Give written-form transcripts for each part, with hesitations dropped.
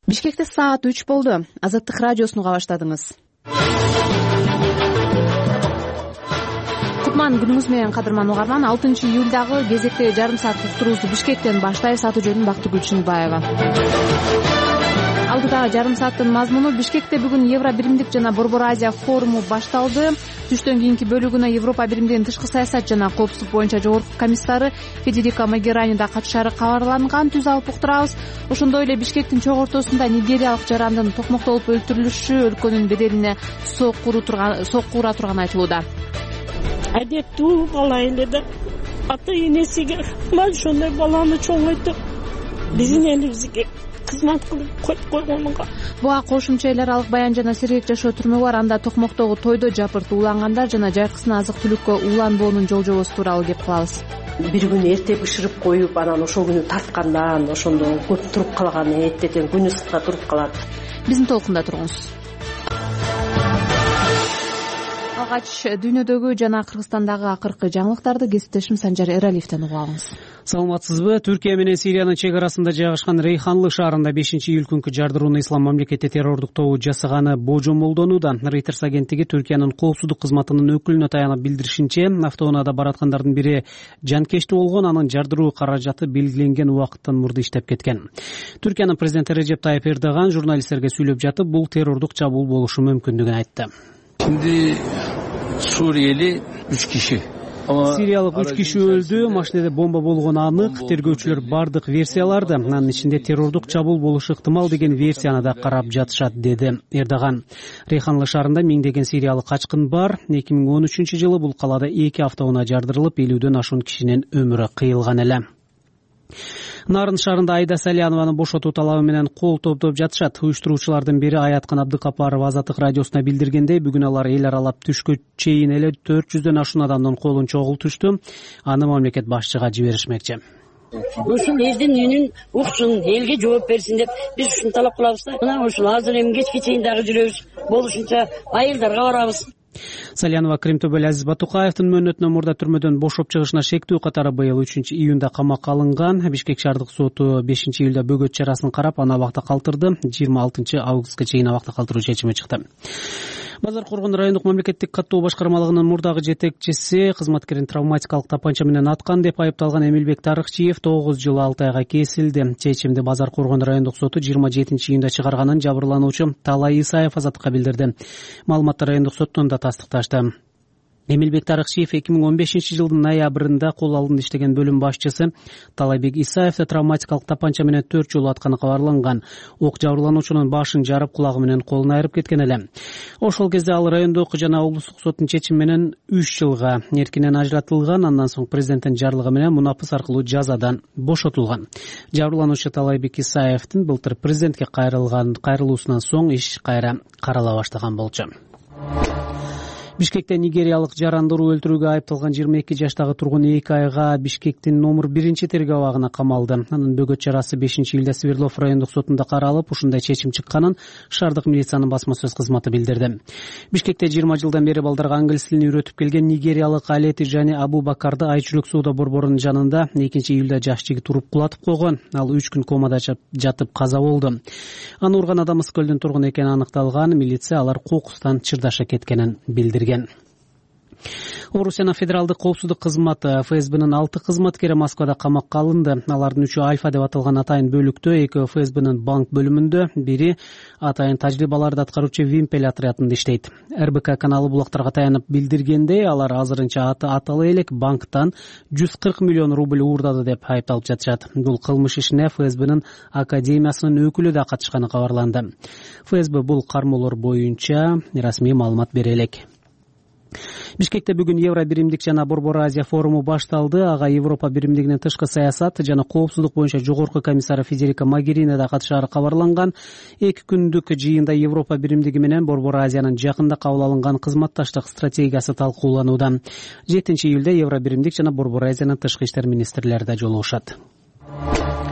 Бишкекте саат 3 болду. Азаттык радиосун уга баштадыңыз. Кутман күнүңүз менен кадырман угарман. 6-июлдагы кезекте жарым саат уктуруубузду Бишкектен баштайбыз. Аты жөнүм Бактыгүл Чыныбаева. Алдыдагы жарым сааттын мазмуну: Бишкекте бүгүн Евро биримдик жана Борбор Азия форуму башталды. Түштөн кийинки бөлүгүнө Европа биримдигинин тышкы саясат жана коопсуздук боюнча жогорку комиссары Федерика Могерани да катышары кабарланган. Түз алып уктурабыз. Ошондой эле Бишкектин чок ортосунда нигериялык жарандын токмоктолуп өлтүрүлүшү өлкөнүн беделине сокку ура турганы айтылууда. Адеттүү бала эле да ата энесиге мына ошондой баланы чоңойтуп биздин элибизге кызмат кылып коюп койгонуга. Буга кошумча эл аралык баян жана сергек жашоо түрмөгү бар. Анда Токмоктогу тойдо жапырт уулангандар жана жайкысына азык түлүккө ууланбоонун жол-жобосу тууралуу кеп кылабыз. Бир күнү эрте бышырып коюп, анан ошол күнү тарткандан ошондо көп туруп калган, эртеден күн ысыкта туруп калат. Биздин толкунда туруңуз. Алгач дүйнөдөгү жана Кыргызстандагы акыркы жаңылыктарды кесиптешим Санжар Эралиевден угуп алыңыз. Саламатсызбы? Түркия менен Сириянын чек арасында жайгашкан Рейханлы шаарында 5-июль күнкү жардырууну Ислам мамлекети террордук тобу жасаганы божомолдонууда. Reuters агенттиги Түркиянын коопсуздук кызматынын өкүлүнө таянып билдиришинче, автоунаада бараткандардын бири жанкечти болгон, анын жардыруу каражаты белгиленген убакыттан мурда иштеп кеткен. Түркиянын президенти Режеп Тайып Эрдоган журналисттерге сүйлөп жатып, бул террордук чабуул болушу мүмкүндүгүн айтты. Suriyeli 3 kişi. Сириялык 3 киши өлдү, машинеде бомба болгону анык. Тергөөчүлөр бардык версияларды, анын ичинде террордук чабуул болушу ыктымал деген версияны да карап жатышат, деди Эрдоган. Рейханлы шаарында миңдеген сириялык качкын бар. 2013-жылы бул калаада 2 автоунаа жардырылып, 50дөн ашуун кишинин өмүрү кыйылган эле. Нарын шаарында Айда Салянованын бошотуу талабы менен кол топтоп жатышат. Уюштуруучулардын бири Аяткан Абдыкапаров Азаттык радиосуна билдиргендей, бүгүн алар эл аралап түшкө чейин эле 400дөн ашуун адамдын колун чогултушту. Аны мамлекет башчыга жиберишмекчи. Ушул элдин үнүн уксун, элге жооп берсин деп биз ушуну талап кылабыз да. Мына ушул азыр эми кечке чейин дагы жүрөбүз. Болушунча айылдарга барабыз. Салянова Кримтөбөл Азиз Батукаевдин мөөнөтүнөн мурда түрмөдөн бошоп чыгышына шектүү катары быйыл 3-июнда камакка алынган. Бишкек шаардык соту 5-июлда бөгөт чарасын карап, аны абакта калтырды. 26-августка чейин абакта калтыруу чечими чыкты. Базар Коргон райондук мамлекеттик каттоо башкармалыгынын мурдагы жетекчиси кызматкерин травматикалык тапанча менен аткан деп айыпталган Эмилбек Тарыкчиев 9 жыл 6 айга кесилди. Чечимди Базар Коргон райондук соту 27-июнда чыгарганын жабырлануучу Талай Исаев Азаттыкка билдирди. Маалыматты райондук соттун да тастыкташты. Эмилбек Тарыкчиев 2015-жылдын ноябрында кол алдында иштеген бөлүм башчысы Талайбек Исаевди травматикалык тапанча менен 4 жолу атканы кабарланган. Ок жабырлануучунун башын жарып, кулагы менен колун айырып кеткен эле. Ошол кезде ал райондук жана облустук соттун чечими менен 3 жылга эркинен ажыратылган. Андан соң президенттин жарлыгы менен мунапыс аркылуу жазадан бошотулган. Жабырлануучу Талайбек Исаевдин былтыр президентке кайрылуусунан соң иш кайра карала баштаган болчу. Бишкекте нигериялык жарандыруу өлтүрүүгө айыпталган 22 жаштагы тургун 2 айга Бишкектин номер 1 тергөө абагына камалды. Анын бөгөт чарасы 5-июлда Свердлов райондук сотунда каралып, ушундай чечим чыкканын шаардык милициянын басма сөз кызматы билдирди. Бишкекте 20 жылдан бери балдарга англис тилин үйрөтүп келген нигериялык Алети жана Абубакарды Айчүрөк сууда борборунун жанында 2-июлда жаш жигит уруп кулатып койгон. Ал 3 күн комада жатып каза болду. Аны урган адам Ысык-Көлдүн тургуну экени аныкталган. Милиция алар кокустан чырдаша кеткенин билдирген. Орусиянын федералдык коопсуздук кызматы ФСБнын 6 кызматкери Москвада камакка алынды. Алардын 3-ü Альфа деп аталган атайын бөлүктө, 2 ФСБнын банк бөлүмүндө, бири атайын тажрыйбаларды аткаруучу Вимпель отрядында иштейт. РБК каналы булактарга таянып билдиргендей, алар азырынча аталы элек банктан 140 миллион рубль уурдады деп айыпталып жатышат. Бул кылмыш ишине ФСБнын академиясынын өкүлү да катышканы кабарланды. ФСБ бул кармоолор боюнча расмий маалымат бере элек. Бишкекте бүгүн Евро биримдик жана Борбор Азия форуму башталды. Ага Европа биримдигинин тышкы саясат жана коопсуздук боюнча жогорку комиссары Федерика Могерини да катышары кабарланган. 2 күндүк жыйында Европа биримдиги менен Борбор Азиянын жакында кабыл алынган кызматташтык стратегиясы талкууланууда. 7-июлда Евро биримдик жана Борбор Азиянын тышкы иштер министрлери да жолугушат.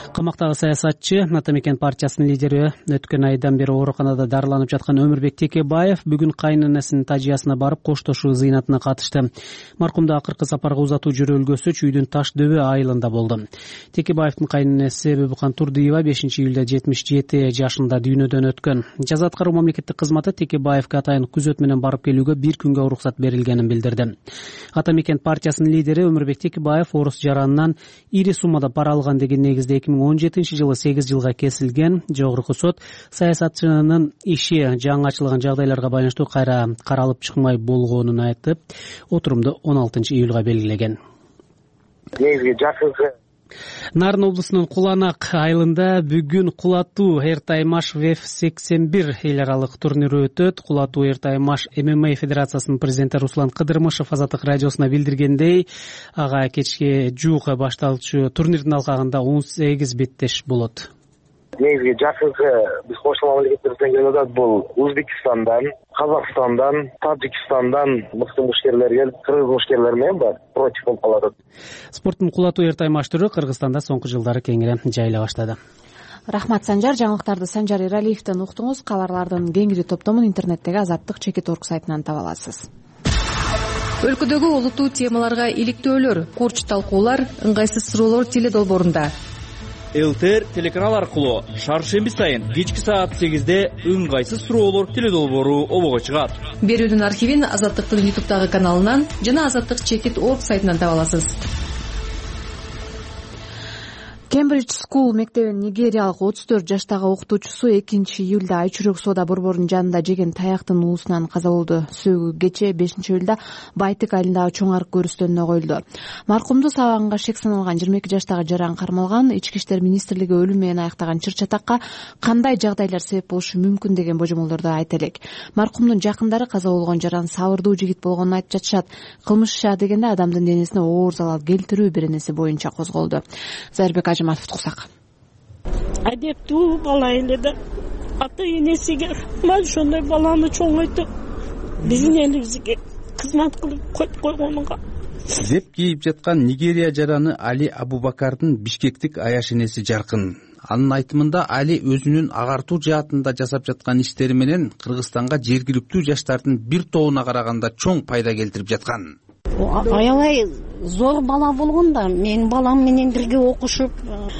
Камактагы саясатчы Ата мекен партиясынын лидери өткөн айдан бери ооруканада дарыланып жаткан Өмүрбек Текебаев бүгүн кайненесинин тажыясына барып коштошуу зыйнатына катышты. Маркумду акыркы сапарга узатуу жөрөлгөсү Чүйдүн Таш дөбө айылында болду. Текебаевдин кайненеси Бөбүкан Турдиева 5-июлда 77 жашында дүйнөдөн өткөн. Жаза аткаруу мамлекеттик кызматы Текебаевге атайын күзөт менен барып келүүгө 1 күнгө уруксат берилгенин билдирди. Ата мекен партиясынын лидери Өмүрбек Текебаев орус жаранынан ири суммада пара алган деген негизде 2017-жылы 8 жылга кесилген. Жогорку сот саясатчынын иши жаңы ачылган жагдайларга байланыштуу кайра каралып чыкмай болгонун айтып, отурумду 16-июлга белгилеген. Негизги жакынкы Нарын облусунун Куланак айылында бүгүн Кулатуу Эртаймаш ВФ-81 эл аралык турниру өтөт. Кулатуу Эртаймаш ММА федерациясынын президенти Руслан Кыдырмышев Азаттык радиосуна билдиргендей, ага кечке жуук башталчу турнирдин алкагында 18 беттеш болот. негизги жакынкы биз кошулма мамлекеттерден келип атат. Бул Өзбекстандан, Казакстандан, Таджикстандан мыкты мушкерлер келип, кыргыз мушкерлер менен бар против болуп калат. Спорттун Кулатуу Эртаймаш түрү Кыргызстанда соңку жылдары кеңири жайыла баштады. Рахмат, Санжар. Жаңылыктарды Санжар Эралиевден уктуңуз. Кабарлардын кеңири топтомун интернеттеги Азаттык.org сайтынан таба аласыз. Өлкөдөгү олуттуу темаларга иликтөөлөр, курч талкуулар, ыңгайсыз суроолор теледолбоорунда. ЛТР телеканал аркылуу шаршемби сайын кечки саат 8-де ыңгайсыз суроолор теледолбоору обого чыгат. Берүүнүн архивин Азаттыктын YouTube'дагы каналынан жана Азаттык.org сайтынан таба аласыз. Кембридж School мектебинин нигериялык 34 жаштагы окутуучусу 2-июлда Айчүрөк соода борборунун жанында жеген таяктын уусунан каза болду. Сөөгү кечээ 5-июлда Байтык айылындагы чоң арык көрүстөнүнө коюлду. Маркумду сабаганга шек саналган 22 жаштагы жаран кармалган. Ички иштер министрлиги өлүм менен аяктаган чыр-чатакка кандай жагдайлар себеп болушу мүмкүн деген божомолдорду айта элек. Маркумдун жакындары каза болгон жаран сабырдуу жигит болгонун айтып жатышат. Кылмыш иши дегенде адамдын денесине оор залал келтирүү беренеси боюнча козголду. Зайырбек Туксак. Адептүү бала эле да ата энесиге мына ошондой баланы чоңойтуп биздин элибизге кызмат кылып коюп койгонуга Зеп кийип жаткан Нигерия жараны Али Абубакардын Бишкектик аяшенеси жаркын. Анын айтымында Али өзүнүн агартуу жаатында жасап жаткан иштери менен Кыргызстанга жергиликтүү жаштардын бир тобуна караганда чоң пайда келтирип жаткан. аябай зор бала болгон да, менин балам менен бирге окушуп,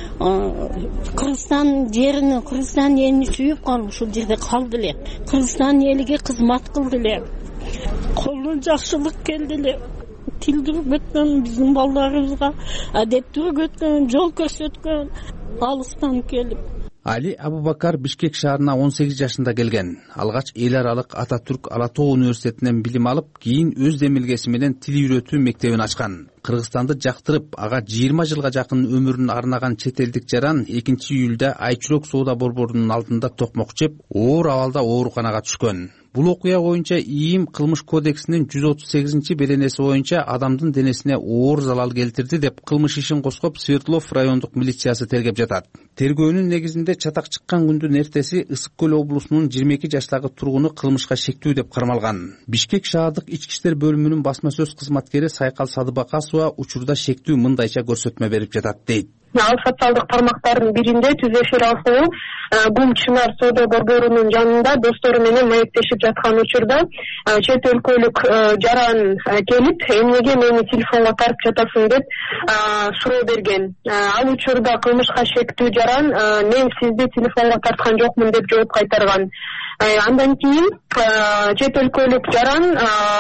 Кыргызстан элин сүйүп калып ушул жерде калды эле. Кыргызстан элиге кызмат кылды эле. Колунан жакшылык келди эле. Тилди өткөн биздин балдарыбызга адептүү өткөн, жол көрсөткөн, алыстан келип. Али Абубакар Бишкек шаарына 18 жашында келген. Алгач эл аралык Ататүрк Ала Тоо университетинен билим алып, кийин өз демилгеси менен тил үйрөтүү мектебин ачкан. Кыргызстанды жактырып, ага 20 жылга жакын өмүрүн арнаган чет элдик жаран 2-июлда Айчүрөк соода борборунун алдында токмок жеп, оор абалда ооруканага түшкөн. Бул окуя боюнча ИИМ кылмыш кодексинин 138 беренеси боюнча адамдын денесине оор залал келтирди деп кылмыш ишин козгоп, Свердлов райондук милициясы тергеп жатат. Тергөөнүн негизинде чатак чыккан күндүн эртеси Ысык көл облусунун 22 жаштагы тургуну кылмышка шектүү деп кармалган. Бишкек шаардык ички иштер бөлүмүнүн басма сөз кызматкери Сайкал Садыбакасова учурда шектүү мындайча көрсөтмө берип жатат дейт. Ал социалдык тармактардын биринде түз эфир аркылуу Гум Чынар соода борборунун жанында достору менен маектешип жаткан учурда чет өлкөлүк жаран келип, эмнеге мени телефонго тартып жатасың деп суроо берген. Ал учурда кылмышка шектүү жаран мен сизди телефонго тарткан жокмун деп жооп кайтарган. Андан кийин чет өлкөлүк жаран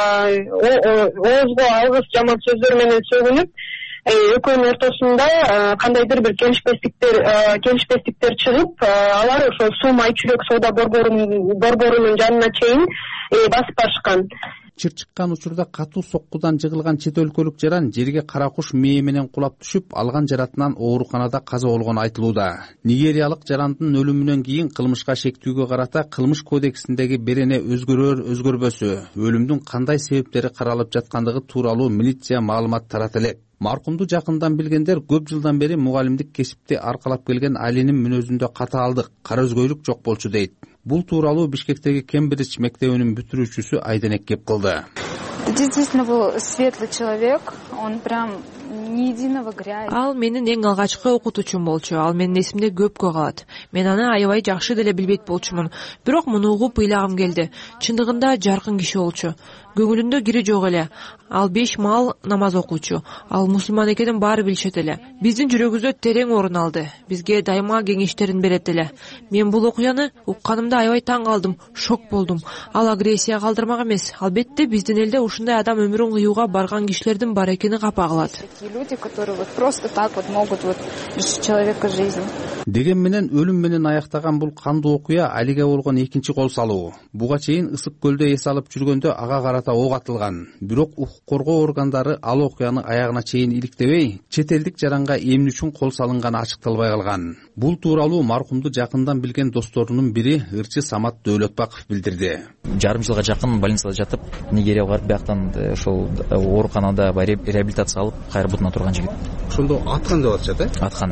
оозго алгыс жаман сөздөр менен сөгүнүп, экөөнүн ортосунда кандайдыр бир келишпестиктер чыгып, алар ошол Сум Айчүрөк соода борборунун жанына чейин басып барышкан. Чыр чыккан учурда катуу соккудан жыгылган чет өлкөлүк жаран жерге кара куш мээ менен кулап түшүп, алган жаратынан ооруканада каза болгону айтылууда. Нигериялык жарандын өлүмүнөн кийин кылмышка шектүүгө карата кылмыш кодексиндеги берене өзгөрбөсү, өлүмдүн кандай себептери каралып жаткандыгы тууралуу милиция маалымат тарата элек. Маркумду жакындан билгендер көп жылдан бери мугалимдик кесипти аркалап келген Алинин мүнөзүндө катаалдык, кара өзгөйлүк жок болчу дейт. Бул тууралуу Бишкектеги Кембридж мектебинин бүтүрүүчүсү Айденек кеп кылды. Действительно был светлый человек, он прям ни единого грязи. Ал менин эң алгачкы окутуучум болчу. Ал менин эсимде көпкө калат. Мен аны аябай жакшы деле билбейт болчумун. Бирок муну угуп ыйлагым келди. Чындыгында жаркын киши болчу. Көңүлүндө кири жок эле. Ал 5 маал намаз окуучу. Ал мусулман экенин баары билишет эле. Биздин жүрөгүбүздө терең орун алды. Бизге дайыма кеңештерин берет эле. Мен бул окуяны укканымда аябай таң калдым, шок болдум. Ал агрессия калтырмак эмес. Албетте биздин элде ушундай адам өмүрүн кыюуга барган кишилердин бар экени капа кылат. Такие люди, которые вот просто так вот могут вот лишить человека жизни. Деген менен өлүм менен аяктаган бул кандуу окуя Алиге болгон экинчи кол салуу. Буга чейин Ысык көлдө эс алып жүргөндө ага карата ок атылган. Бирок укук коргоо органдары ал окуяны аягына чейин иликтебей, чет элдик жаранга эмне үчүн кол салынганы ачыкталбай калган. Бул тууралуу маркумду жакындан билген досторунун бири ырчы Самат Дөөлөтбаков билдирди. Жарым жылга жакын больницада жатып, Нигерияга барып, бияктан ошол ооруканада реабилитация алып, кайра бутуна турган жигит. Ошондо аткан деп атышат, Аткан,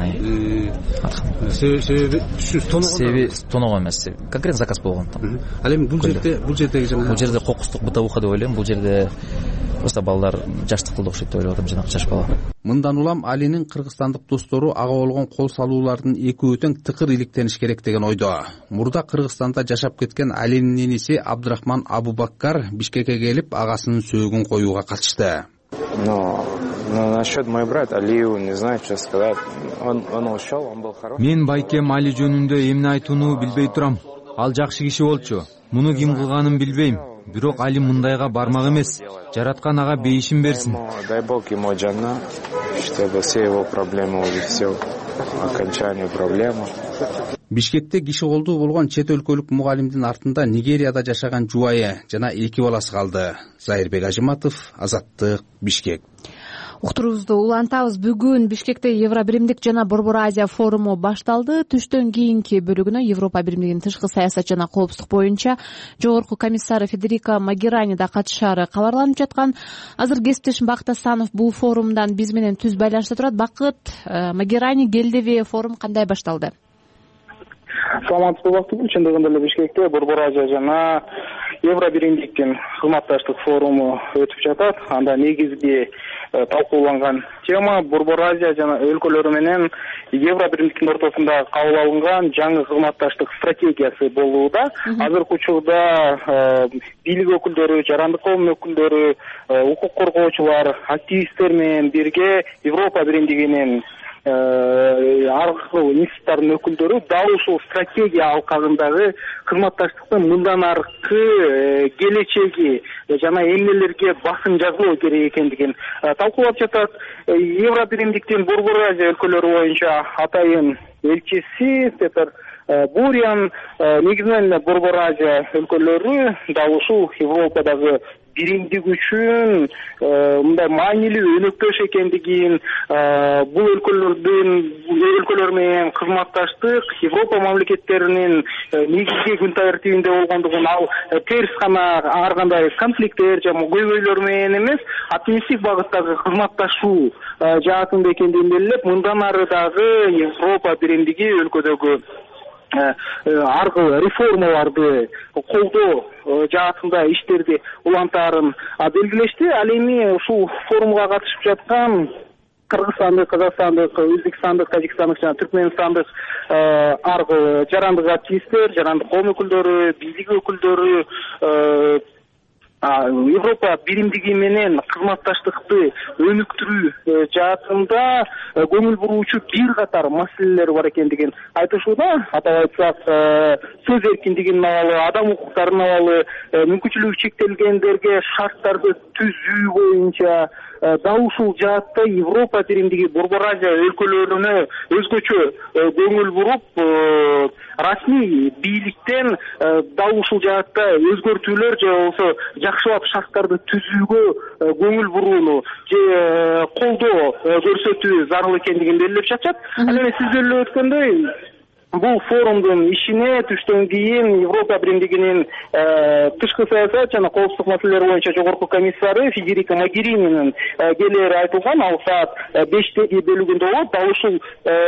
Аткан. Себеби тоногон эмес. Конкретно заказ болгон. Ал эми бул жерде кокустук бытовуха деп ойлойм. Бул жерде просто балдар жаштык кылды окшойт деп ойлоп атам, жанагы жаш бала. Мындан улам Алинин кыргызстандык достору ага болгон кол салуулардын экөө тең тыкыр иликтениш керек деген ойдо. Мурда Кыргызстанда жашап кеткен Алинин иниси Абдрахман Абубакар Бишкекке келип, агасынын сөөгүн коюуга катышты. Насчет мой брат Алию, не знаю, что сказать. Он ушел, он был хороший. Мен байкем Али жөнүндө эмне айтууну билбей турам. Ал жакшы киши болчу. Муну ким кылганын билбейм. Бирок Али мындайга бармак эмес. Жараткан ага бейишин берсин. Дай Бог ему жанна, чтобы все его проблемы улетел. Окончание проблемы. Бишкекте киши колдуу болгон чет өлкөлүк мугалимдин артында Нигерияда жашаган жубайы жана 2 баласы калды. Зайырбек Ажыматов, Азаттык, Бишкек. Уктуруубузду улантабыз. Бүгүн Бишкекте Евро биримдик жана Борбор Азия форуму башталды. Түштөн кийинки бөлүгүнө Европа биримдигинин тышкы саясат жана коопсуздук боюнча жогорку комиссары Федерика Могерани да катышаары кабарланып жаткан. Азыр кесиптешим Бакыт Асанов бул форумдан биз менен түз байланышта турат. Бакыт, Могерани келдиби? Форум кандай башталды? Саламатсызбы Бактыгүл, чындыгында эле Бишкекте Борбор Азия жана Евро биримдиктин кызматташтык форуму өтүп жатат. Анда негизги талкууланган тема Борбор Азия жана өлкөлөрү менен Евро биримдиктин ортосунда кабыл алынган жаңы кызматташтык стратегиясы болууда. Азыркы учурда бийлик өкүлдөрү, жарандык коом өкүлдөрү, укук коргоочулар, активисттер менен бирге Европа биримдигинин аркылуу институттардын өкүлдөрү дал ушул стратегия алкагындагы кызматташтыктын мындан аркы келечеги жана эмнелерге басым жасоо керек экендигин талкуулап жатат. Евро биримдиктин Борбор Азия өлкөлөрү боюнча атайын элчиси Петр Бурян негизинен Борбор Азия өлкөлөрү дал ушул Европадагы биримдик үчүн мындай маанилүү өнөктөш экендигин, бул өлкөлөр менен кызматташтык Европа мамлекеттеринин негизги күн тартибинде болгондугун, ал терс гана ар кандай конфликттер жана көйгөйлөр менен эмес, оптимисттик багыттагы кызматташуу жаатында экендигин белгилеп, мындан ары дагы Европа биримдиги өлкөдөгү аркы реформаларды колдоо жаатында иштерди улантаарын белгилешти. Ал эми ушул форумга катышып жаткан кыргызстандык, казакстандык, өзбекстандык, тажикстандык жана түркмөнстандык аркы жарандык активисттер, жарандык коом өкүлдөрү, бийлик өкүлдөрү Европа биримдиги менен кызматташтыкты өнүктүрүү жаатында көңүл буруучу бир катар маселелер бар экендигин айтышууда. Атап айтсак, сөз эркиндигинин абалы, адам укуктарынын абалы, мүмкүнчүлүгү чектелгендерге шарттарды түзүү боюнча дал ушул жаатта Европа биримдиги Борбор Азия өлкөлөрүнө өзгөчө көңүл буруп, расмий бийликтен дал ушул жаатта өзгөртүүлөр же болбосо жакшылап шарттарды түзүүгө көңүл бурууну же колдоо көрсөтүү зарыл экендигин белгилеп жатышат. Ал эми сиз деле өткөндөй бул форумдун ишине түштөн кийин Европа биримдигинин тышкы саясат жана коопсуздук маселелери боюнча жогорку комиссары Федерика Могерининин келери айтылган. Ал саат 5-теги бөлүгүндө болот. Дал ушул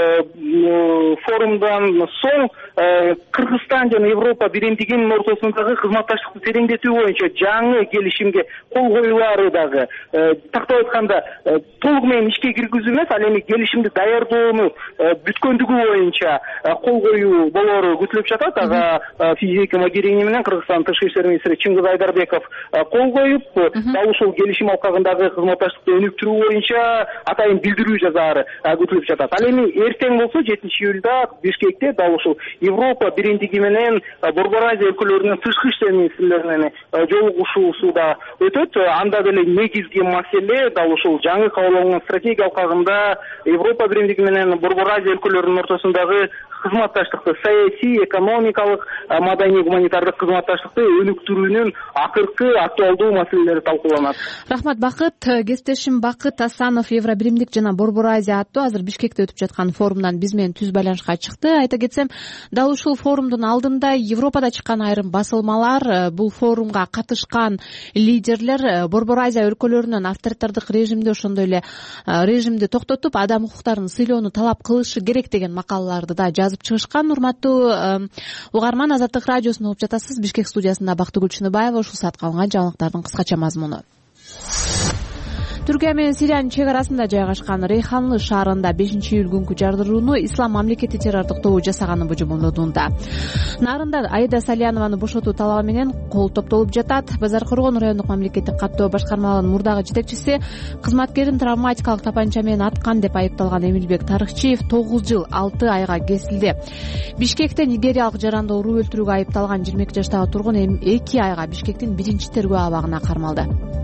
форумдан соң Кыргызстан жана Европа биримдигинин ортосундагы кызматташтыкты тереңдетүү боюнча жаңы келишимге кол коюлары дагы тактап айтканда толугу менен ишке киргизүү эмес, ал эми келишимди даярдоону бүткөндүгү боюнча кол коюу болору күтүлүп жатат. Ага Федерика Могерини менен Кыргызстандын тышкы иштер министри Чыңгыз Айдарбеков кол коюп, дал ушул келишим алкагындагы кызматташтыкты өнүктүрүү боюнча атайын билдирүү жазаары күтүлүп жатат. Ал эми эртең болсо 7-июлда Бишкекте дал ушул Европа биримдиги менен Борбор Азия өлкөлөрүнүн тышкы иштер министрлеринин жолугушуусу да өтөт. Анда деле негизги маселе дал ушул жаңы кабыл алынган стратегия алкагында Европа биримдиги менен Борбор Азия өлкөлөрүнүн ортосундагы кызматташтыкты, саясий, экономикалык, маданий, гуманитардык кызматташтыкты өнүктүрүүнүн акыркы актуалдуу маселелери талкууланат. Рахмат, Бакыт. Кесиптешим Бакыт Асанов Евробиримдик жана Борбор Азия аттуу азыр Бишкекте өтүп жаткан форумдан биз менен түз байланышка чыкты. Айта кетсем, дал ушул форумдун алдында Европада чыккан айрым басылмалар бул форумга катышкан лидерлер Борбор Азия өлкөлөрүнөн авторитардык режимди, ошондой эле режимди токтотуп, адам укуктарын сыйлоону талап кылышы керек деген макалаларды да жазып чыгышкан. Урматтуу угарман, Азаттык радиосун угуп жатасыз. Бишкек студиясында Бактыгүл Чыныбаева. Ушул саатка алынган жаңылыктардын кыскача мазмуну. Түркия менен Сириянын чек арасында жайгашкан Рейханлы шаарында 5-июль күнкү жардырууну Ислам мамлекети террордук тобу жасаганы божомолдонууда. Нарында Аида Салянованы бошотуу талабы менен кол топтолуп жатат. Базар Коргон райондук мамлекеттик каттоо башкармалыгынын мурдагы жетекчиси кызматкерин травматикалык тапанча менен аткан деп айыпталган Эмилбек Тарыхчиев 9 жыл 6 айга кесилди. Бишкекте нигериялык жаранды уруу өлтүрүүгө айыпталган 22 жаштагы тургун 2 айга Бишкектин 1-тергөө абагына кармалды.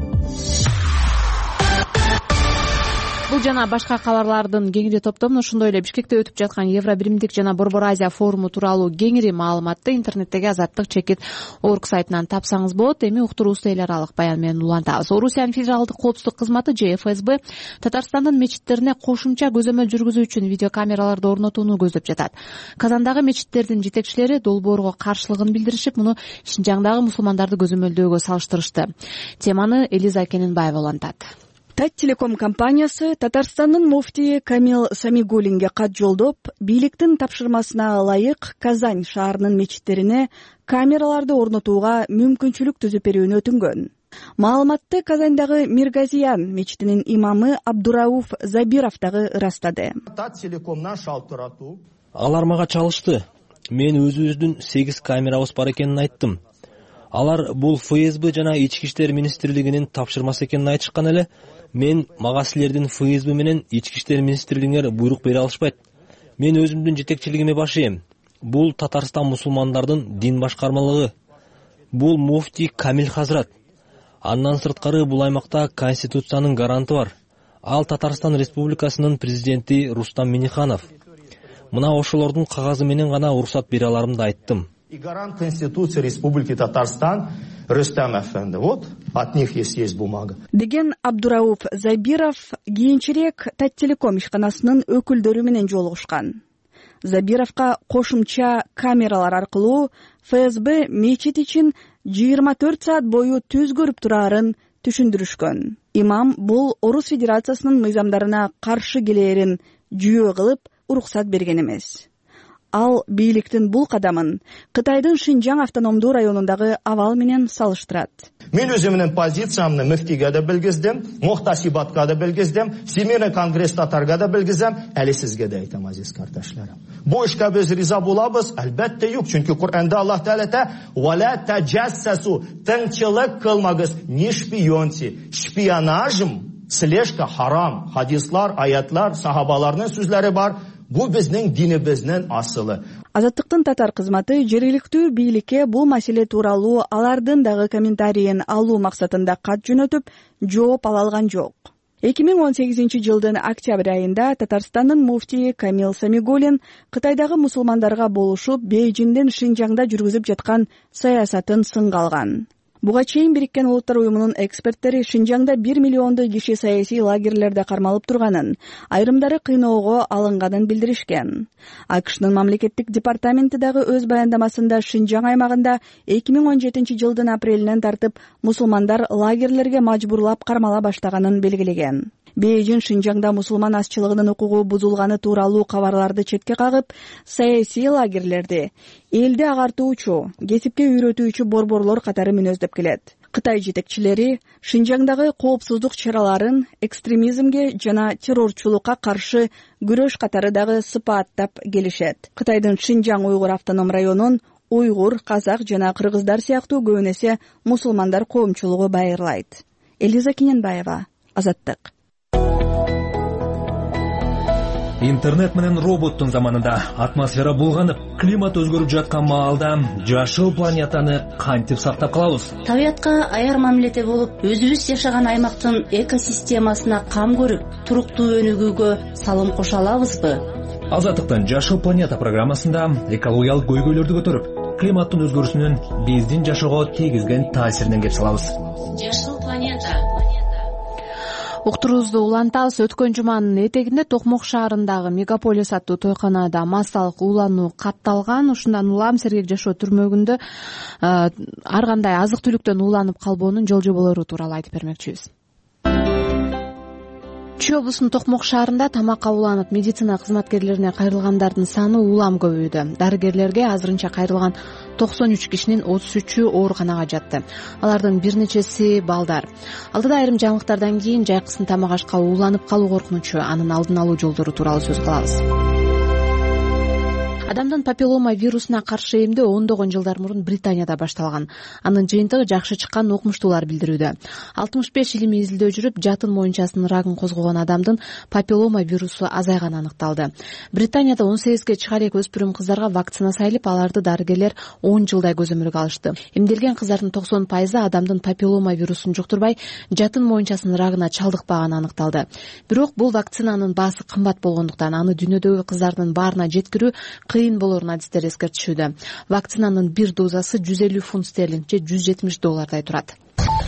Бул жана башка кабарлардын кеңири топтомун, ошондой эле Бишкекте өтүп жаткан Евробиримдик жана Борбор Азия форуму тууралуу кеңири маалыматты интернеттеги Азаттык-org сайтынан тапсаңыз болот. Эми уктуруубузду эл аралык баян менен улантабыз. Орусиянын федералдык коопсуздук кызматы ЖФСБ Татарстандын мечиттерине кошумча көзөмөл жүргүзүү үчүн видеокамераларды орнотууну көздөп жатат. Казандагы мечиттердин жетекчилери долбоорго каршылыгын билдиришип, муну Шинжаңдагы мусулмандарды көзөмөлдөөгө салыштырышты. Теманы Элиза Кененбаева улантат. Таттелеком компаниясы Татарстандын муфтии Камил Самигуллинге кат жолдоп, бийликтин тапшырмасына ылайык Казань шаарынын мечиттерине камераларды орнотууга мүмкүнчүлүк түзүп берүүнү өтүнгөн. Маалыматты Казандагы Миргазиян мечитинин имамы Абдурауф Забиров дагы ырастады. Таттелекомдон шалтыратуу. Алар мага чалышты. Мен өзүбүздүн 8 камерабыз бар экенин айттым. Алар бул ФСБ жана Ички иштер министрлигинин тапшырмасы экенин айтышкан эле. Мен мага силердин ФСБ менен Ички иштер министрлигиңер буйрук бере алышпайт. Мен өзүмдүн жетекчилигиме башыйм. Бул Татарстан мусулмандардын дин башкармалыгы. Бул муфтий Камил Хазрат. Андан сырткары бул аймакта конституциянын гаранты бар. Ал Татарстан Республикасынын президенти Рустам Миниханов. Мына ошолордун кагазы менен гана уруксат бере аларымды айттым. И гарант Конституции Республики Татарстан Рустам Эфенди. Вот от них есть бумага. Деген Абдурауф Забиров кийинчерээк Таттелеком ишканасынын өкүлдөрү менен жолугушкан. Забировго кошумча камералар аркылуу ФСБ мечит үчүн 24 саат бою түз көрүп турарын түшүндүрүшкөн. Имам бул Орус Федерациясынын мыйзамдарына каршы келээрин жүйө кылып уруксат берген эмес. Ал бийликтин бул кадамын Кытайдын Шинжаң автономдуу районундагы абал менен салыштырат. Мен өзүмдүн позициямды муфтийге да билгиздим, Мухтасибатка да билгиздим, Всемирный конгресс татарга да билгизем, әле сезге да айтам, азиз кардәшләрем. Бу эшкә без риза булабыз, әлбәттә юк, чөнки Кур'анда Аллаһ Тәгалә әйтә: "Вала таҗассасу", тынчылык кылмагыз, не шпионьте. Шпионажым, слежка харам. Хадислар, аятлар, сахабаларның сүзләре бар. Бу биздин динибиздин асылы. Азаттыктын татар кызматы жергиликтүү бийликке бул маселе тууралуу алардын дагы комментарийин алуу максатында кат жөнөтүп, жооп ала алган жок. 2018 жылдын октябрь айында Татарстандын муфтии Камил Самигуллин Кытайдагы мусулмандарга болушуп Бейжиңден Шинжаңда жүргүзүп жаткан саясатын сынга алган. Буга чейин Бириккен Улуттар уюмунун эксперттери Шинжаңда 1 миллиондой киши саясий лагерлерде кармалып турганын, айрымдары кыйноого алынганын билдиришкен. АКШнын мамлекеттик департаменти дагы өз баяндамасында Шинжаң аймагында 2017 жылдын апрелинен тартып мусулмандар лагерлерге мажбурлап кармала баштаганын белгилеген. Бейжин Шинжаңда мусулман азчылыгынын укугу бузулганы тууралуу кабарларды четке кагып, саясий лагерлерди элди агартуучу, кесипке үйрөтүүчү борборлор катары мүнөздөп келет. Кытай жетекчилери Шинжаңдагы коопсуздук чараларын экстремизмге жана террорчулукка каршы күрөш катары дагы сыпаттап келишет. Кытайдын Шинжаң уйгур автоном районун уйгур, казак жана кыргыздар сыяктуу көбүн эсе мусулмандар коомчулугу байырлайт. Элиза Кененбаева, Азаттык. Интернет менен роботтун заманында атмосфера булганып, климат өзгөрүп жаткан маалда жашыл планетаны кантип сактап калабыз? Табиятка аяр мамиледе болуп, өзүбүз жашаган аймактын экосистемасына кам көрүп, туруктуу өнүгүүгө салым кошо алабызбы? Азаттыктын Жашыл планета программасында экологиялык көйгөйлөрдү көтөрүп, климаттын өзгөрүшүнүн биздин жашоого тийгизген таасиринен кеп салабыз. Жашыл планета. Уктуруубузду улантабыз. Өткөн жуманын этегинде Токмок шаарындагы Мегаполис аттуу тойканада массалык уулануу катталган. Ушундан улам сергек жашоо түрмөгүндө ар кандай азык түлүктөн ууланып калбоонун жол жоболору тууралуу айтып бермекчибиз. Чүй облусунун Токмок шаарында тамакка ууланып медицина кызматкерлерине кайрылгандардын саны улам көбөйдү. Дарыгерлерге азырынча кайрылган 93 кишинин 33-ü ооруканага жатты. Алардын бир нечеси балдар. Алдыда айрым жаңылыктардан кийин жайкысын тамак ашка ууланып калуу коркунучу, анын алдын алуу жолдору тууралуу сөз кылабыз. Адамдын папиллома вирусуна каршы эмдөө ондогон жылдар мурун Британияда башталган. Анын жыйынтыгы жакшы чыкканын окумуштуулар билдирүүдө. 65 илимий изилдөө жүрүп, жатын моюнчасынын рагын козгогон адамдын папиллома вирусу азайганы аныкталды. Британияда 18ге чыгар эки өспүрүм кыздарга вакцина салып, аларды дарыгерлер 10 жылдай көзөмөлгө алышты. Эмделген кыздардын 90% адамдын папиллома вирусун жуктурбай, жатын моюнчасынын рагына чалдыкпаганы аныкталды. Бирок бул вакцинанын баасы кымбат болгондуктан аны дүйнөдөгү кыздардын баарына жеткирүү кыйын болорун адистер эскертишүүдө. Вакцинанын бир дозасы 150 фунт стерлинг же $170 турат.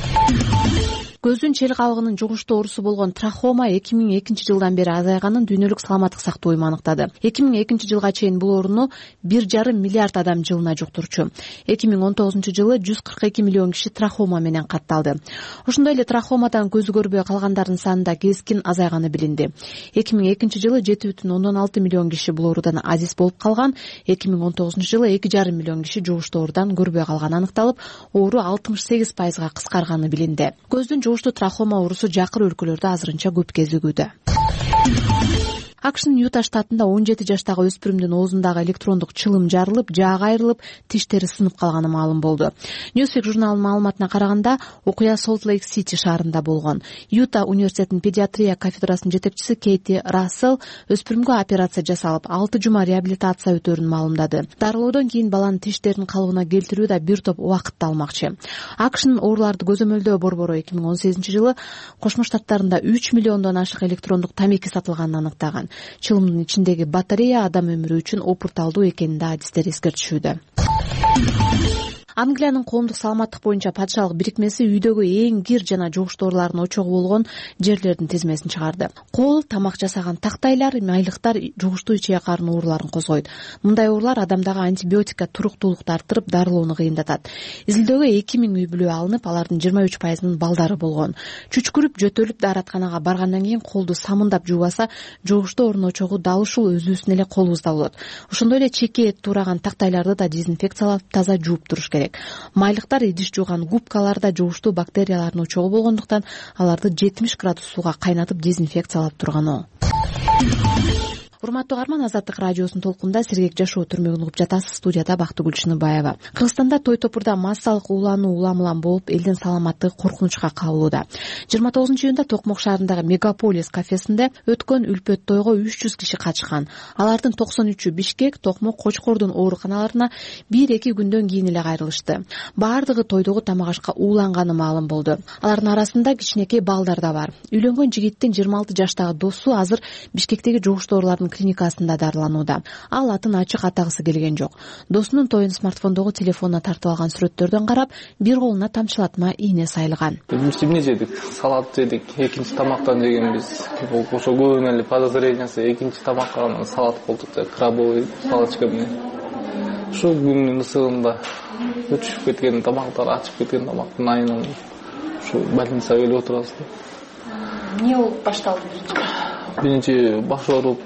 Көздүн чел кабыгынын жугуштуу оорусу болгон трахома 2002 жылдан бери азайганын Дүйнөлүк саламаттык сактоо уюму аныктады. 2002 жылга чейин бул ооруну 1,5 миллиард адам жылына жуктурчу. 2019 жылы 142 миллион киши трахома менен катталды. Ошондой эле трахомадан көзү көрбөй калгандардын санында кескин азайганы билинди. 2002 жылы 7,6 миллион киши бул оорудан азиз болуп калган. 2019 жылы 2,5 миллион киши жугуштуу оорудан көрбөй калганы аныкталып, оору 68%га кыскарганы билинди. Көздүн жугуштуу трахома оорусу жакыр өлкөлөрдө азырынча көп кезигүүдө. АКШнын Юта штатында 17 жаштагы өспүрүмдүн оозундагы электрондук чылым жарылып, жаак айрылып, тиштери сынып калганы маалым болду. Newsweek журналынын маалыматына караганда, окуя Солт-Лейк-Сити шаарында болгон. Юта университетинин педиатрия кафедрасынын жетекчиси Кейти Рассел өспүрүмгө операция жасалып, 6 жума реабилитация өтөөрүн маалымдады. Дарылоодон кийин баланын тиштерин калыбына келтирүү да бир топ убакытты алмакчы. АКШнын ооруларды көзөмөлдөө борбору 2018 жылы Кошмо Штаттарында 3 миллиондон ашык электрондук тамеки сатылганын аныктаган. Чылымдын ичиндеги батарея адам өмүрү үчүн опурталдуу экенин да адистер эскертишүүдө. Англиянын коомдук саламаттык боюнча падышалык бирикмеси үйдөгү эң кир жана жугуштуу оорулардын очогу болгон жерлердин тизмесин чыгарды. Кол, тамак жасаган тактайлар, майлыктар жугуштуу ичек карын ооруларын козгойт. Мындай оорулар адамдагы антибиотикка туруктуулукту арттырып, дарылоону кыйындатат. Изилдөөгө 2000 үй бүлө алынып, алардын 23%нын балдары болгон. Чүчкүрүп, жөтөлүп дааратканага баргандан кийин колду самындап жуубаса, жугуштуу оорунун очогу дал ушул өзүбүздүн эле колубузда болот. Ошондой эле чеке тураган тактайларды да дезинфекциялап, таза жууп туруш керек. Майлыктар идиш жууган губкаларда жугуштуу бактериялардын очогу болгондуктан аларды 70 градус сууга кайнатып дезинфекциялап турган. Урматтуу каарман, Азаттык радиосунун толкунда сергек жашоо түрмөгүн угуп жатасыз. Студияда Бактыгүл Чыныбаева. Кыргызстанда той топурда массалык уулануу улам-улам болуп, элдин саламаттыгы коркунучка кабылууда. 29-июнда Токмок шаарындагы Мегаполис кафесинде өткөн үлпөт тойго 300 киши катышкан. Алардын 93-ü Бишкек, Токмок, Кочкордун ооруканаларына 1-2 күндөн кийин эле кайрылышты. Баардыгы тойдогу тамак ашка ууланганы маалым болду. Алардын арасында кичинекей балдар да бар. Үйлөнгөн жигиттин 26 жаштагы досу азыр Бишкектеги жугуштуу оорулардын жуштоолордун клиникасында дарыланууда. Ал атын ачык атагысы келген жок. Досунун тоюн смартфондогу телефонуна тартып алган сүрөттөрдөн карап, бир колуна тамчылатма ийне сайылган. Эмне жедик? Салат жедик. Экинчи тамактан жегенбиз. Бул ошо көбүнө эле подозрениясы экинчи тамакка салат болдук, крабовый палочка менен. Ушу күндүн ысыгында өтүшүп кеткен тамактар, ачып кеткен тамактын айынан ушу больницага келип отурабыз. Эмне болуп башталды биринчи? Баш ооруп,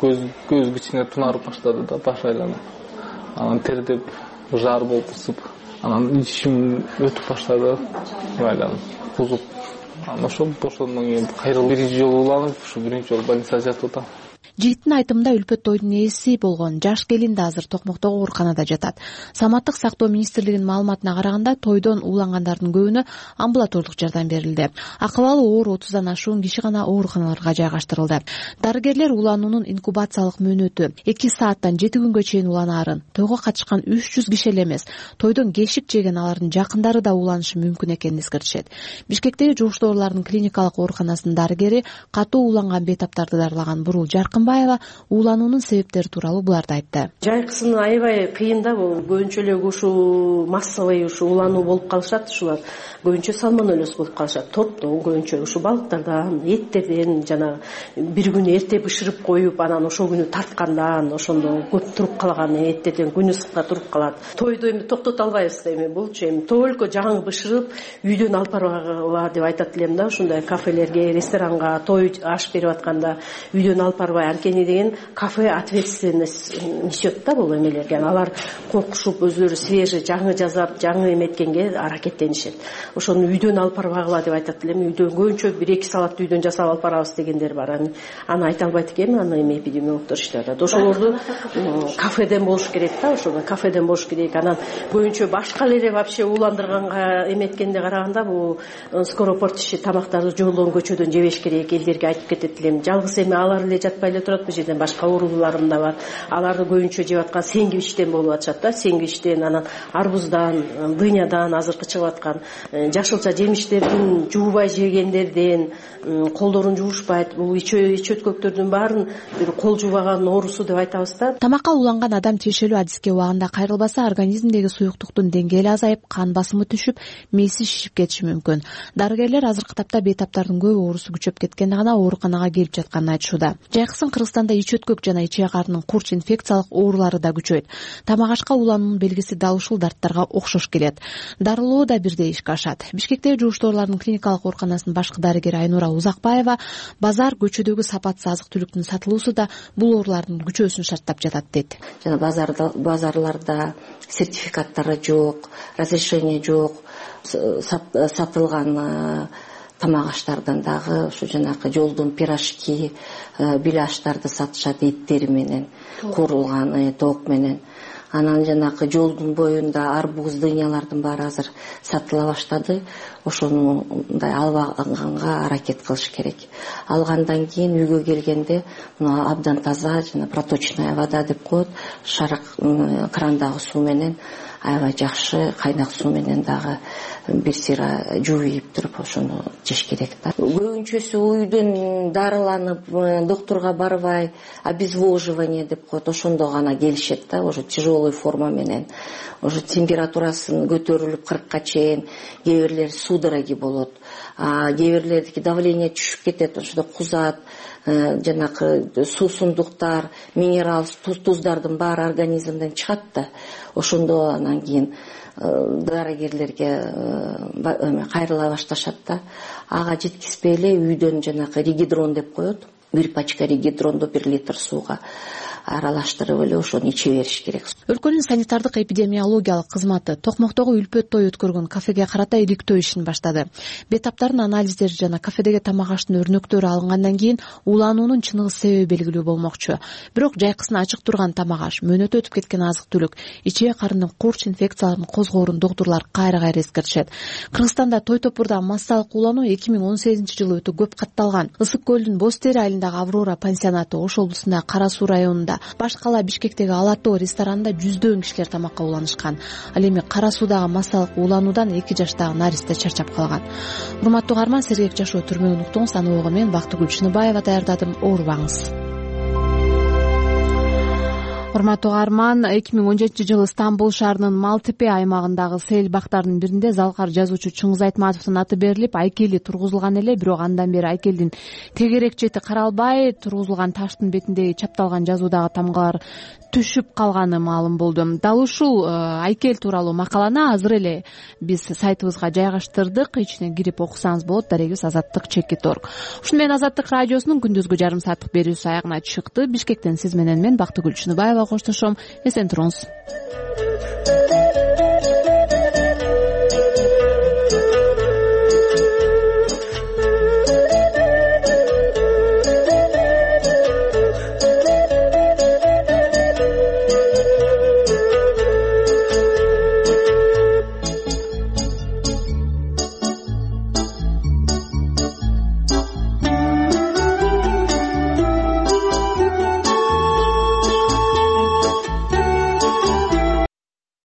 көз кичине тунарып баштады да, баш айланып. Анан тердеп, жар болуп ысып, анан ичим өтүп баштады, айланып, бузуп. Анан ошондон кийин кайрылып биринчи жолу уланып, ушу биринчи жолу больницада жатып атам. Жигиттин айтымында үлпөт тойдун ээси болгон жаш келин да азыр Токмоктогу ооруканада жатат. Саламаттык сактоо министрлигинин маалыматына караганда, тойдон уулангандардын көбүнө амбулатордук жардам берилди. Акыбалы оор 30дан ашуун киши гана ооруканаларга жайгаштырылды. Дарыгерлер улануунун инкубациялык мөөнөтү 2 сааттан 7 күнгө чейин уланаарын, тойго катышкан 300 киши эле эмес, тойдон кешик жеген алардын жакындары да ууланышы мүмкүн экенин эскертишет. Бишкектеги жугуштуу оорулардын клиникалык ооруканасынын дарыгери катуу ууланган бейтаптарды дарылаган Бурул Жаркынбаева уулануунун себептери тууралуу буларды айтты. Жайкысын аябай кыйын да, бул көбүнчө эле ушу массовый ушу улануу болуп калышат, ушулар көбүнчө сальмонеллез болуп калышат. Торттон көбүнчө ушу балыктардан, эттерден жана бир күн эрте бышырып коюп, анан ошол күнү тарткандан, ошондо көп туруп калган эттерден күн ысыкка туруп калат. Тойду эми токтото албайбыз да, эми булчу эми только жаңы бышырып үйдөн алып барбагыла деп айтат элем да, ушундай кафелерге, ресторанга той аш берип атканда үйдөн алып барбай, анткени деген кафе ответственность несет да бул эмелерге. Алар коркушуп өзлөрү свежий, жаңы жасап, жаңы эметкенге аракеттенишет. Ошону үйдөн алып барбагыла деп айтат элем. Үйдөн көбүнчө 1-2 салатты үйдөн жасап алып барабыз дегендер бар. Аны айта албайт экенмин, аны эми эпидемиологдор иштеп. Ошолорду кафеден болуш керек да, ошондо кафеден болуш керек. Анан көбүнчө башка эле вообще ууландырганга эметкенде караганда бул скоро портящий тамактарды жолдон көчөдөн жебеш керек, элдерге айтып кетет элем. Жалгыз эми алар эле жатпай эле турат, бул жерден башка ооруларым да бар. Аларды көбүнчө жеп аткан сэндвичтен болуп атышат да, сэндвичтен, анан арбуздан, дынядан азыркы чыгып аткан жашылча жемиштердин жуубай жегендерден, колдорун жуушпайт. Бул ичөткөктөрдүн баарын бир кол жуубаган оорусу деп айтабыз да. Тамакка уланган адам тиешелүү адиске убагында кайрылбаса, организмдеги суюктуктун деңгээли азайып, кан басымы түшүп, мээси шишип кетиши мүмкүн. Дарыгерлер азыркы тапта бейтаптардын көп оорусу күчөп кеткенде гана ооруканага келип жатканын айтышууда. Жайкысын Кыргызстанда ичөткөк жана ичек арынын курч инфекциялык оорулары да күчөйт. Тамак ашка улануунун белгиси дал ушул дарттарга окшош келет. Дарылоо да бирдей ишке ашат. Бишкектеги жугуштуу оорулардын клиникалык ооруканасынын башкы дарыгери Айнура Узакбаева базар, көчөдөгү сапатсыз азык түлүктүн сатылуусу да бул оорулардын күчөөсүн шарттап жатат дейт. Жана базарларда сертификаттары жок, разрешение жок, сатылган тамак аштардан дагы ушу жанакы жолдун пирожки, биляштарды сатышат эттери менен, куурулган тоок менен. Анан жанакы жолдун боюнда арбуз, дыниялардын баары азыр сатыла баштады. Ошону мындай албаганга аракет кылыш керек. Алгандан кийин үйгө келгенде мына абдан таза жана проточная вода деп коет, шарык крандагы суу менен аябай жакшы кайнак суу менен дагы бир сыйра жууйп туруп ошону жеш керек да. Көбүнчөсү үйдөн дарыланып, доктурга барбай, обезвоживание деп коет, ошондо гана келишет да, уже тяжелый форма менен. Уже температурасын көтөрүлүп 40-ка чейин, кээ бирлер судороги болот, кээ бирлердики давление түшүп кетет, ошондо кузат, жанакы суусундуктар, минерал туздардын баары организмден чыгат да. Ошондо анан кийин дарыгерлерге кайрыла башташат да. Ага жеткизбей эле үйдөн жанакы ригидрон деп коет, бир пачка ригидронду 1 литр сууга аралаштырып эле ошону иче бериш керек. Өлкөнүн санитардык эпидемиологиялык кызматы Токмоктогу үлпөт той өткөргөн кафеге карата иликтөө ишин баштады. Бейтаптардын анализдери жана кафедеги тамак аштын өрнөктөрү алынгандан кийин улануунун чыныгы себеби белгилүү болмокчу. Бирок жайкысын ачык турган тамак аш, мөөнөтү өтүп кеткен азык түлүк, ичек карындын курч инфекцияларын козгоорун доктурлар кайра эскертишет. Кыргызстанда той топурда массалык улануу 2018-жылы өтө көп катталган. Ысык көлдүн Боз Тери айылындагы Аврора пансионаты, Ош облусундагы Кара Суу районунда, баш кала Бишкектеги Ала Тоо ресторанында жүздөгөн кишилер тамакка уланышкан. Ал эми Кара Суудагы массалык улануудан 2 жаштагы наристе чарчап калган. Урматтуу угарман, сергек жашоо түрмөгүн уктуңуз. Аны мен Бактыгүл Чыныбаева даярдадым. Оорубаңыз. урматтуу угарман, 2017-жылы Стамбул шаарынын Малтепе аймагындагы сел бактарынын биринде залкар жазуучу Чыңгыз Айтматовдун аты берилип, айкели тургузулган эле, бирок андан бери айкелдин тегерек чети каралбай, тургузулган таштын бетиндеги чапталган жазуудагы тамгалар түшүп калганы маалым болду. Дал ушул айкел тууралуу макаланы азыр эле биз сайтыбызга жайгаштырдык. Ичине кирип окусаңыз болот. Дарегибиз Азаттык.org. Ушуну менен Азаттык радиосунун күндүзгү жарым сааттык берүүсү аягына чыкты. Бишкектен сиз менен мен Бактыгүл Чыныбаева коштошом. Эсен туруңуз.